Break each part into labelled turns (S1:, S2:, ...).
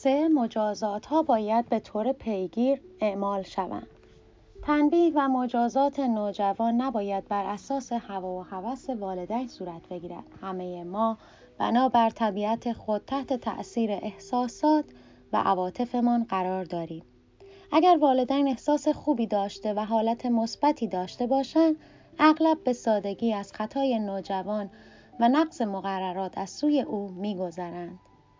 S1: 3. مجازات ها باید به طور پیگیر اعمال شوند. تنبیه و مجازات نوجوان نباید بر اساس هوا و هوس والدین صورت بگیرد. همه ما بنابر طبیعت خود تحت تأثیر احساسات و عواطفمان قرار داریم. اگر والدین احساس خوبی داشته و حالت مثبتی داشته باشند، اغلب به سادگی از خطای نوجوان و نقض مقررات از سوی او می‌گذرند.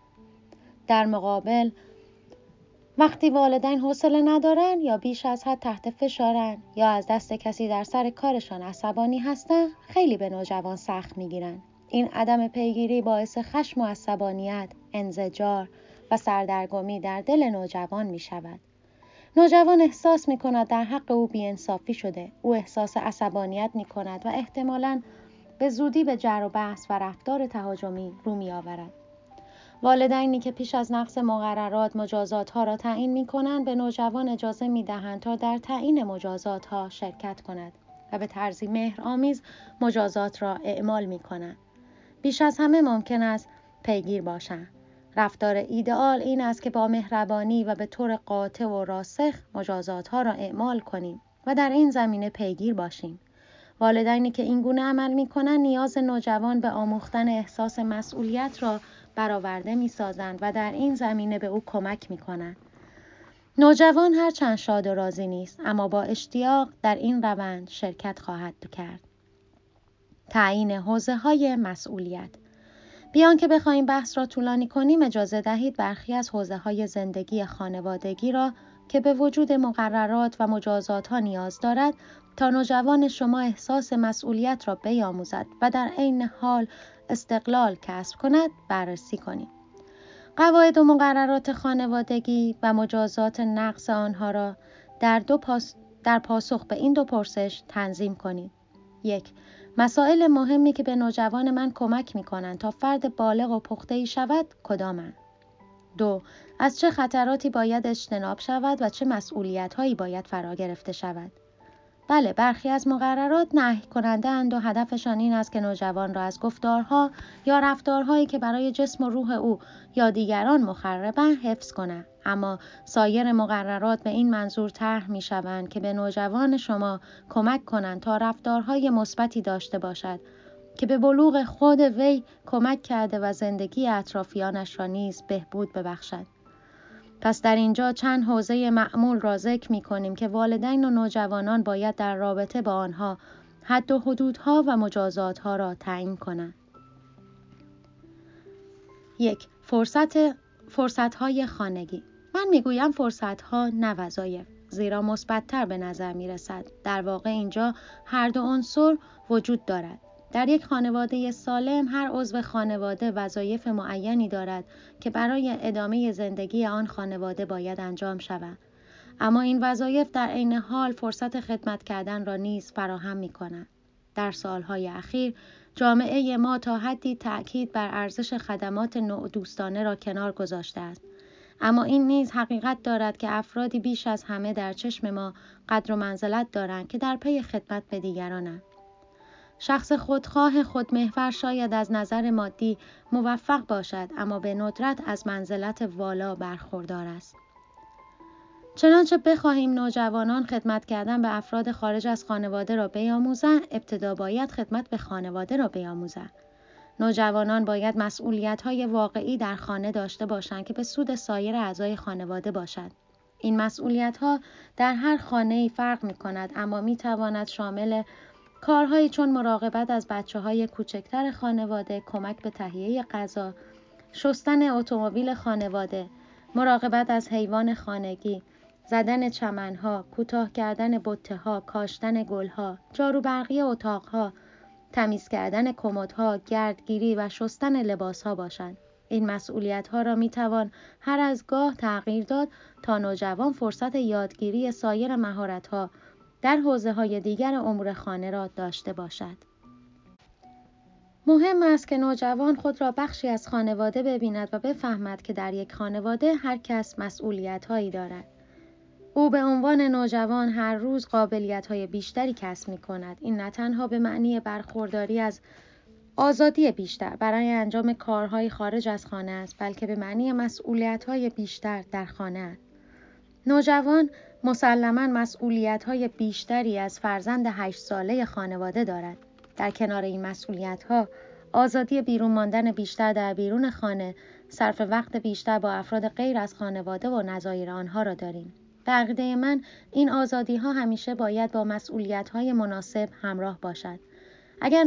S1: در مقابل، وقتی والدین حوصله ندارن یا بیش از حد تحت فشارن یا از دست کسی در سر کارشان عصبانی هستن، خیلی به نوجوان سخت میگیرن. این عدم پیگیری باعث خشم و عصبانیت، انزجار و سردرگمی در دل نوجوان می شود. نوجوان احساس می کند در حق او بی‌انصافی شده. او احساس عصبانیت می کند و احتمالاً به زودی به جر و بحث و رفتار تهاجمی رو می آورد. والدینی که پیش از نقض مقررات مجازات ها را تعیین می کنند به نوجوان اجازه می دهند تا در تعیین مجازات ها شرکت کند و به طرزی مهرآمیز مجازات را اعمال می کنند. بیش از همه ممکن است پیگیر باشند. رفتار ایدئال این است که با مهربانی و به طور قاطع و راسخ مجازات ها را اعمال کنیم و در این زمینه پیگیر باشیم. والدینی که این گونه عمل می کنند نیاز نوجوان به آموختن احساس مسئولیت را برآورده می سازند و در این زمینه به او کمک می کنند. نوجوان هرچند شاد و راضی نیست، اما با اشتیاق در این روند شرکت خواهد کرد. تعیین حوزه‌های مسئولیت. بیان که بخواهیم بحث را طولانی کنیم، اجازه دهید برخی از حوزه‌های زندگی خانوادگی را که به وجود مقررات و مجازات ها نیاز دارد تا نوجوان شما احساس مسئولیت را بیاموزد و در عین حال استقلال کسب کند بررسی کنیم. قواعد و مقررات خانوادگی و مجازات نقض آنها را در پاسخ به این دو پرسش تنظیم کنید. 1. مسائل مهمی که به نوجوان من کمک می کنند تا فرد بالغ و پخته‌ای شود کدامند؟ 2. از چه خطراتی باید اجتناب شود و چه مسئولیت‌هایی باید فرا گرفته شود؟ بله، برخی از مقررات نهی کننده اند و هدفشان این است که نوجوان را از گفتارها یا رفتارهایی که برای جسم و روح او یا دیگران مخربند حفظ کنند. اما سایر مقررات به این منظور طرح می‌شوند که به نوجوان شما کمک کنند تا رفتارهای مثبتی داشته باشد که به بلوغ خود وی کمک کرده و زندگی اطرافیانش را نیز بهبود ببخشد. پس در اینجا چند حوزه معمول را ذکر می‌کنیم که والدین و نوجوانان باید در رابطه با آنها حد و حدودها و مجازاتها را تعیین کنند. 1. فرصت‌های خانگی. من میگویم فرصت‌ها نه وظایف، زیرا مثبت‌تر به نظر می‌رسد. در واقع اینجا هر دو عنصر وجود دارد. در یک خانواده سالم هر عضو خانواده وظایف معینی دارد که برای ادامه زندگی آن خانواده باید انجام شود. اما این وظایف در عین حال فرصت خدمت کردن را نیز فراهم می‌کنند. در سالهای اخیر جامعه ما تا حدی تأکید بر ارزش خدمات نوع‌دوستانه را کنار گذاشته است. اما این نیز حقیقت دارد که افرادی بیش از همه در چشم ما قدر و منزلت دارند که در پی خدمت به دیگرانند. شخص خودخواه خودمحور شاید از نظر مادی موفق باشد، اما به ندرت از منزلت والا برخوردار است. چنانچه بخواهیم نوجوانان خدمت کردن به افراد خارج از خانواده را بیاموزند، ابتدا باید خدمت به خانواده را بیاموزند. نوجوانان باید مسئولیت‌های واقعی در خانه داشته باشند که به سود سایر اعضای خانواده باشد. این مسئولیت‌ها در هر خانه‌ای فرق می‌کند، اما می‌تواند شامل کارهایی چون مراقبت از بچه‌های کوچکتر خانواده، کمک به تهیه غذا، شستن اتومبیل خانواده، مراقبت از حیوان خانگی، زدن چمن‌ها، کوتاه کردن بته‌ها، کاشتن گل‌ها، جاروبرقی اتاق‌ها، تمیز کردن کمدها، گردگیری و شستن لباس‌ها باشند. این مسئولیت‌ها را می‌توان هر از گاه تغییر داد تا نوجوان فرصت یادگیری سایر مهارت‌ها در حوزه‌های دیگر امور خانه را داشته باشد. مهم است که نوجوان خود را بخشی از خانواده ببیند و بفهمد که در یک خانواده هر کس مسئولیت‌هایی دارد. او به عنوان نوجوان هر روز قابلیت‌های بیشتری کسب می‌کند. این نه تنها به معنی برخورداری از آزادی بیشتر برای انجام کارهای خارج از خانه است، بلکه به معنی مسئولیت‌های بیشتر در خانه است. نوجوان مسلماً مسئولیت‌های بیشتری از فرزند 8 ساله خانواده دارد. در کنار این مسئولیت‌ها، آزادی بیرون ماندن بیشتر در بیرون خانه، صرف وقت بیشتر با افراد غیر از خانواده و نظایر آنها را داریم. به عقیده من این آزادی‌ها همیشه باید با مسئولیت‌های مناسب همراه باشد. اگر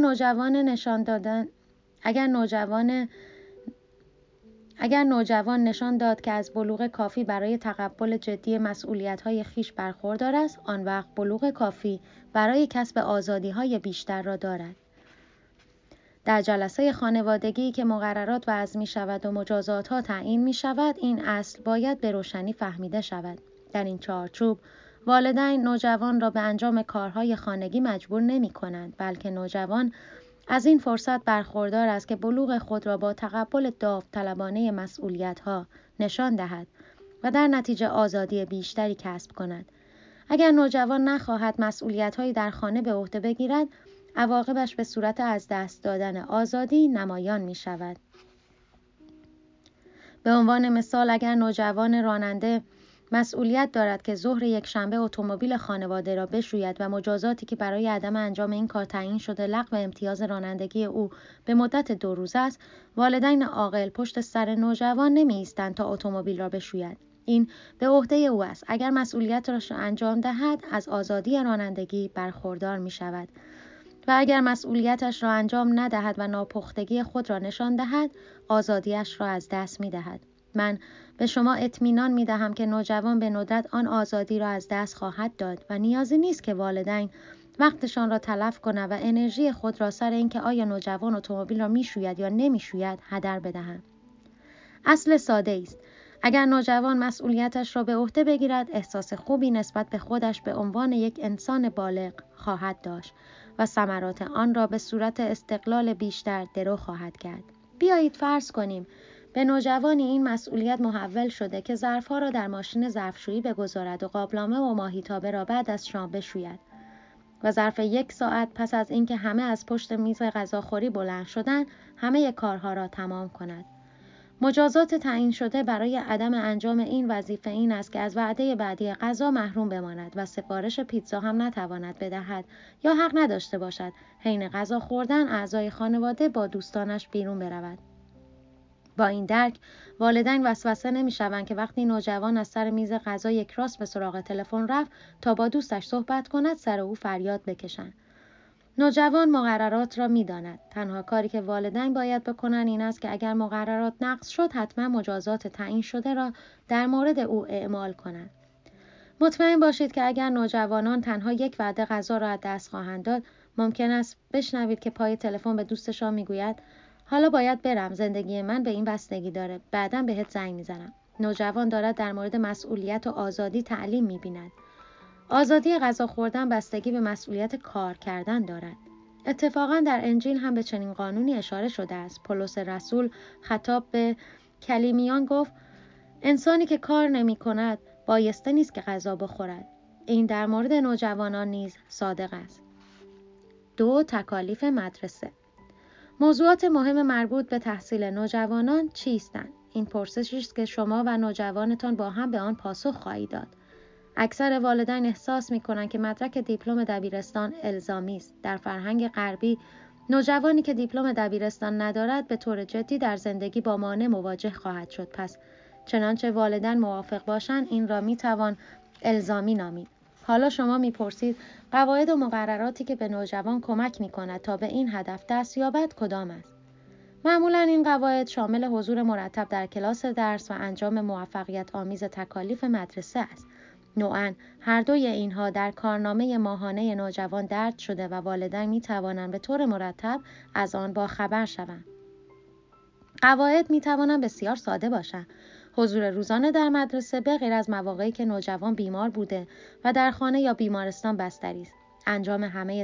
S1: نوجوان نشان داد که از بلوغ کافی برای تقبل جدی مسئولیت‌های خویش برخوردار است، آن وقت بلوغ کافی برای کسب آزادی‌های بیشتر را دارد. در جلسه خانوادگی که مقررات وضع می‌شود و مجازات‌ها تعیین می‌شود، این اصل باید به روشنی فهمیده شود. در این چارچوب، والدین نوجوان را به انجام کارهای خانگی مجبور نمی‌کنند، بلکه نوجوان از این فرصت برخوردار است که بلوغ خود را با تقبل داوطلبانه مسئولیت‌ها نشان دهد و در نتیجه آزادی بیشتری کسب کند. اگر نوجوان نخواهد مسئولیت‌هایی در خانه به عهده بگیرد، عواقبش به صورت از دست دادن آزادی نمایان می‌شود. به عنوان مثال، اگر نوجوان راننده مسئولیت دارد که ظهر یک شنبه اتومبیل خانواده را بشوید و مجازاتی که برای عدم انجام این کار تعیین شده لغو امتیاز رانندگی او به مدت 2 روز است، والدین عاقل پشت سر نوجوان نمی‌ایستند تا اتومبیل را بشوید. این به عهده او است. اگر مسئولیت را انجام دهد، از آزادی رانندگی برخوردار می‌شود و اگر مسئولیتش را انجام ندهد و ناپختگی خود را نشان دهد، آزادیش را از دست می‌دهد. من به شما اطمینان می‌دهم که نوجوان به ندرت آن آزادی را از دست خواهد داد و نیازی نیست که والدین وقتشان را تلف کنند و انرژی خود را سر اینکه آیا نوجوان اتومبیل را می‌شوید یا نمی‌شوید هدر بدهند. اصل ساده است. اگر نوجوان مسئولیتش را به عهده بگیرد، احساس خوبی نسبت به خودش به عنوان یک انسان بالغ خواهد داشت و ثمرات آن را به صورت استقلال بیشتر درو خواهد کرد. بیایید فرض کنیم به نوجوانی این مسئولیت محول شده که ظرفها را در ماشین ظرفشویی بگذارد و قابلمه و ماهیتابه را بعد از شام بشوید و ظرف 1 ساعت پس از اینکه همه از پشت میز غذاخوری بلند شدند، همه کارها را تمام کند. مجازات تعیین شده برای عدم انجام این وظیفه این است که از وعده بعدی غذا محروم بماند و سفارش پیتزا هم نتواند بدهد یا حق نداشته باشد حین غذا خوردن اعضای خانواده با دوستانش بیرون برود. با این درک، والدین وسوسه نمی‌شوند که وقتی نوجوان از سر میز غذا یک راست به سراغ تلفن رفت تا با دوستش صحبت کند، سر او فریاد بکشند. نوجوان مقررات را می‌داند. تنها کاری که والدین باید بکنند این است که اگر مقررات نقض شد، حتما مجازات تعیین شده را در مورد او اعمال کنند. مطمئن باشید که اگر نوجوانان تنها یک وعده غذا را از دست خواهند داد، ممکن است بشنوید که پای تلفن به دوستشان میگوید حالا باید برم، زندگی من به این بستگی داره، بعداً بهت زنگ میزنم. نوجوان دارد در مورد مسئولیت و آزادی تعلیم می‌بیند. آزادی غذا خوردن بستگی به مسئولیت کار کردن دارد. اتفاقاً در انجیل هم به چنین قانونی اشاره شده است. پولس رسول خطاب به کلیمیان گفت: انسانی که کار نمی کند بایسته نیست که غذا بخورد. این در مورد نوجوانان نیز صادق است. 2. تکالیف مدرسه. موضوعات مهم مربوط به تحصیل نوجوانان چیستند؟ این پرسشی است که شما و نوجوانتان با هم به آن پاسخ خواهید داد. اکثر والدین احساس می‌کنند که مدرک دیپلم دبیرستان الزامی است. در فرهنگ غربی، نوجوانی که دیپلم دبیرستان ندارد به طور جدی در زندگی با مانع مواجه خواهد شد. پس چنانچه والدین موافق باشند این را میتوان الزامی نامید. حالا شما میپرسید قواعد و مقرراتی که به نوجوان کمک میکند تا به این هدف دست یابد کدام است؟ معمولا این قواعد شامل حضور مرتب در کلاس درس و انجام موفقیت آمیز تکالیف مدرسه است. نوعاً هر دوی اینها در کارنامه ماهانه نوجوان درج شده و والدین میتوانند به طور مرتب از آن با خبر شوند. قواعد میتوانند بسیار ساده باشند. حضور روزانه در مدرسه به غیر از مواقعی که نوجوان بیمار بوده و در خانه یا بیمارستان بستری است. انجام همه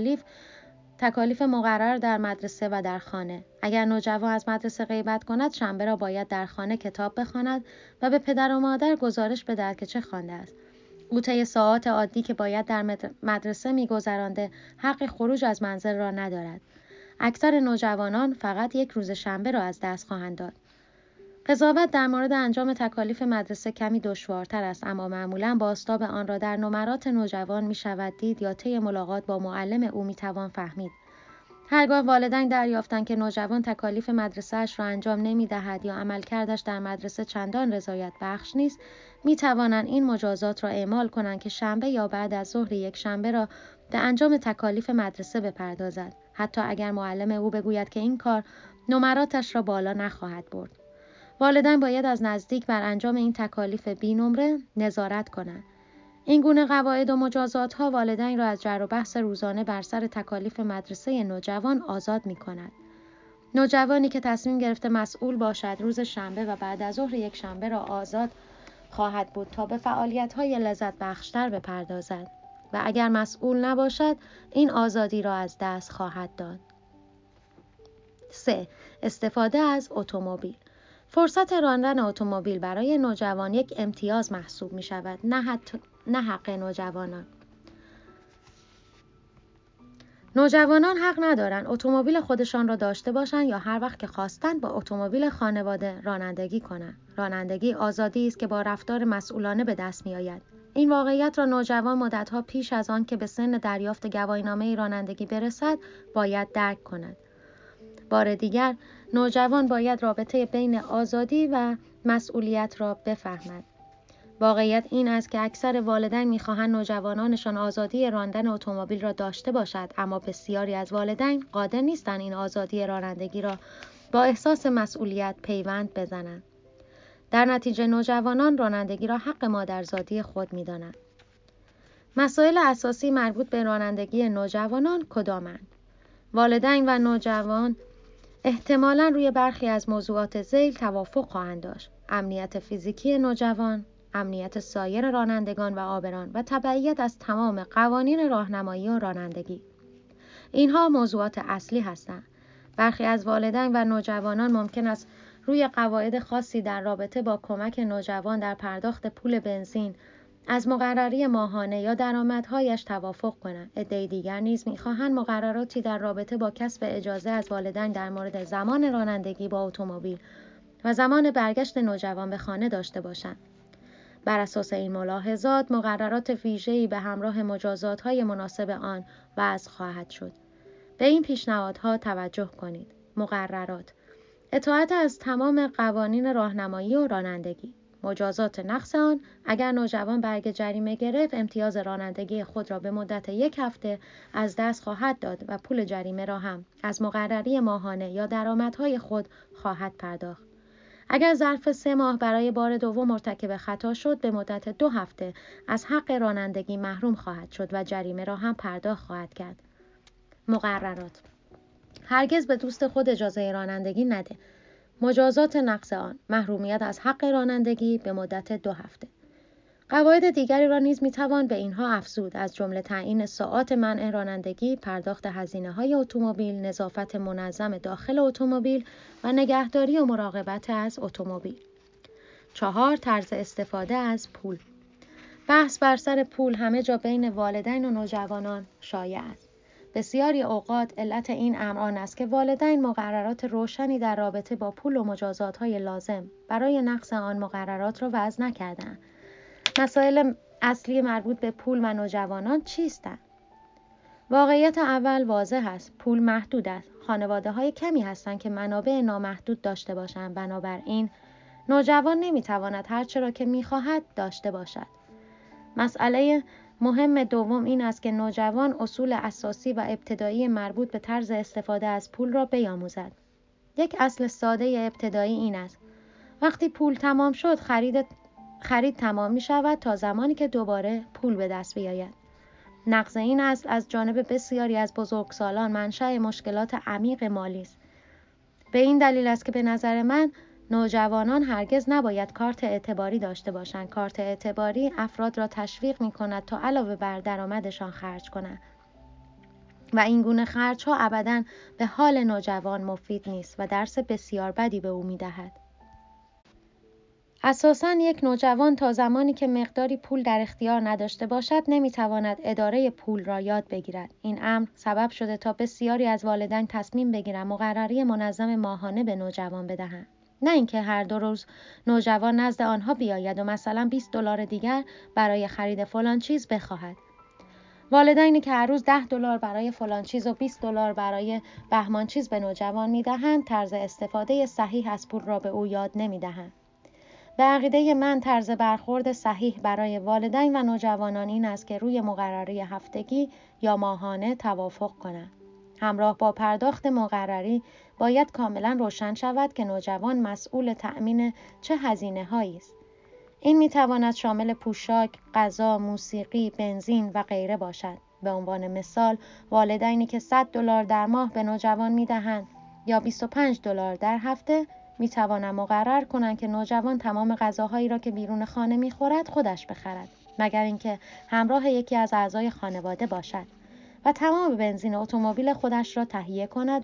S1: تکالیف مقرر در مدرسه و در خانه. اگر نوجوان از مدرسه غیبت کند، شنبه را باید در خانه کتاب بخواند و به پدر و مادر گزارش بدهد که چه خوانده است. او طی ساعات عادی که باید در مدرسه می‌گذرانده، حق خروج از منزل را ندارد. اکثر نوجوانان فقط یک روز شنبه را از دست خواهند داد. قضاوت در مورد انجام تکالیف مدرسه کمی دشوارتر است، اما معمولاً بازتاب آن را در نمرات نوجوان می شود دید یا طی ملاقات با معلم او می توان فهمید. هرگاه والدین دریافتند که نوجوان تکالیف مدرسه‌اش را انجام نمی‌دهد یا عملکردش در مدرسه چندان رضایت بخش نیست، می‌توانند این مجازات را اعمال کنند که شنبه یا بعد از ظهر یک شنبه را به انجام تکالیف مدرسه بپردازد، حتی اگر معلم او بگوید که این کار نمراتش را بالا نخواهد برد. والدین باید از نزدیک بر انجام این تکالیف بی‌نمره نظارت کنند. این گونه قواعد و مجازات ها والدین را از جر و بحث روزانه بر سر تکالیف مدرسه نوجوان آزاد می کند. نوجوانی که تصمیم گرفته مسئول باشد روز شنبه و بعد از ظهر یک شنبه را آزاد خواهد بود تا به فعالیت های لذت بخشتر بپردازد و اگر مسئول نباشد این آزادی را از دست خواهد داد. 3. استفاده از اتومبیل. فرصت راندن اتومبیل برای نوجوان یک امتیاز محسوب می شود، نه حق نوجوانان. نوجوانان حق ندارند اتومبیل خودشان را داشته باشند یا هر وقت که خواستند با اتومبیل خانواده رانندگی کنند. رانندگی آزادی است که با رفتار مسئولانه به دست می آید. این واقعیت را نوجوان مدتها پیش از آن که به سن دریافت گواهینامه رانندگی برسد باید درک کند. بار دیگر نوجوان باید رابطه بین آزادی و مسئولیت را بفهمد. واقعیت این است که اکثر والدین می‌خواهند نوجوانانشان آزادی راندن اتومبیل را داشته باشد، اما بسیاری از والدین قادر نیستند این آزادی رانندگی را با احساس مسئولیت پیوند بزنند. در نتیجه نوجوانان رانندگی را حق مادرزادی خود می‌دانند. مسائل اساسی مربوط به رانندگی نوجوانان کدامند؟ والدین و نوجوان احتمالاً روی برخی از موضوعات ذیل توافق خواهند داشت: امنیت فیزیکی نوجوان، امنیت سایر رانندگان و عابران و تبعیت از تمام قوانین راهنمایی و رانندگی. اینها موضوعات اصلی هستند. برخی از والدین و نوجوانان ممکن است روی قواعد خاصی در رابطه با کمک نوجوان در پرداخت پول بنزین، از مقرری ماهانه یا درآمدهایش توافق کنند. عده دیگر نیز می‌خواهند مقرراتی در رابطه با کسب اجازه از والدین در مورد زمان رانندگی با اتومبیل و زمان برگشت نوجوان به خانه داشته باشند. بر اساس این ملاحظات، مقررات ویژه‌ای به همراه مجازات‌های مناسب آن وضع خواهد شد. به این پیشنهادها توجه کنید. مقررات: اطاعت از تمام قوانین راهنمایی و رانندگی. مجازات نقض آن: اگر نوجوان برگ جریمه گرفت، امتیاز رانندگی خود را به مدت 1 هفته از دست خواهد داد و پول جریمه را هم از مقرری ماهانه یا درآمدهای خود خواهد پرداخت. اگر ظرف 3 ماه برای بار دوم مرتکب خطا شد، به مدت 2 هفته از حق رانندگی محروم خواهد شد و جریمه را هم پرداخت خواهد کرد. مقررات: هرگز به دوست خود اجازه رانندگی نده. مجازات نقض آن: محرومیت از حق رانندگی به مدت 2 هفته. قواعد دیگری را نیز میتوان به اینها افزود، از جمله تعیین ساعات منع رانندگی، پرداخت هزینه‌های اتومبیل، نظافت منظم داخل اتومبیل و نگهداری و مراقبت از اتومبیل. 4. طرز استفاده از پول. بحث بر سر پول همه جا بین والدین و نوجوانان شایع است. بسیاری اوقات علت این امر آن است که والدین مقررات روشنی در رابطه با پول و مجازات‌های لازم برای نقض آن مقررات را وضع نکردند. مسائل اصلی مربوط به پول و نوجوانان چیستند؟ واقعیت اول واضح است: پول محدود است. خانواده‌های کمی هستند که منابع نامحدود داشته باشند، بنابراین نوجوان نمی‌تواند هر چه را که می‌خواهد داشته باشد. مسئله مهم دوم این است که نوجوان اصول اساسی و ابتدایی مربوط به طرز استفاده از پول را بیاموزد. یک اصل ساده ابتدایی این است: وقتی پول تمام شد، خرید تمام می شود تا زمانی که دوباره پول به دست بیاید. نقض این اصل از جانب بسیاری از بزرگسالان منشأ مشکلات عمیق مالی است. به این دلیل است که به نظر من نوجوانان هرگز نباید کارت اعتباری داشته باشند. کارت اعتباری افراد را تشویق می کند تا علاوه بر درآمدشان خرج کنند و این گونه خرج‌ها ابداً به حال نوجوان مفید نیست و درس بسیار بدی به او می دهد. اساساً یک نوجوان تا زمانی که مقداری پول در اختیار نداشته باشد نمیتواند اداره پول را یاد بگیرد. این امر سبب شده تا بسیاری از والدین تصمیم بگیرند مقرری منظم ماهانه به نوجوان بدهند. نه اینکه هر 2 روز نوجوان نزد آنها بیاید و مثلا $20 دیگر برای خرید فلان چیز بخواهد. والدینی که هر روز $10 برای فلان چیز و $20 برای بهمان چیز به نوجوان میدهند، طرز استفاده صحیح از پول را به او یاد نمیدهند. به عقیده من طرز برخورد صحیح برای والدین و نوجوانان این است که روی مقرری هفتگی یا ماهانه توافق کنند. همراه با پرداخت مقرری باید کاملا روشن شود که نوجوان مسئول تأمین چه هزینه‌هایی است. این میتواند شامل پوشاک، غذا، موسیقی، بنزین و غیره باشد. به عنوان مثال، والدینی که $100 در ماه به نوجوان میدهند یا $25 در هفته میتوانند مقرر کنند که نوجوان تمام غذاهایی را که بیرون خانه میخورد خودش بخرد، مگر اینکه همراه یکی از اعضای خانواده باشد، و تمام بنزین اتومبیل خودش را تهیه کند